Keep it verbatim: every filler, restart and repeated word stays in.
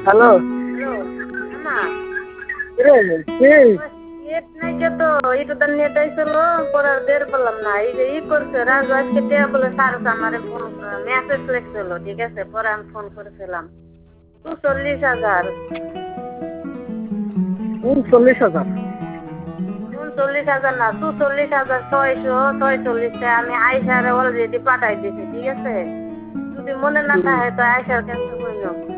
hello hello মামা কিরে কি নেট নাই কে তো এটা তো নেট আইছিল পরে আর বের করলাম না এই যে ই করছে রাজু আজকে টেয়া বলে স্যার আমারে ফোন মেসেজ লিখছিল ঠিক আছে পরে আমি ফোন করেছিলাম তু চল্লিশ হাজার উনচল্লিশ হাজার উনচল্লিশ হাজার না তু চল্লিশ হাজার ছয়শো ছয়চল্লিশটা আমি আয়সারে অলরেডি পাঠাই দিছি ঠিক আছে যদি মনে না থাকে তো আয়সার কাছে কইল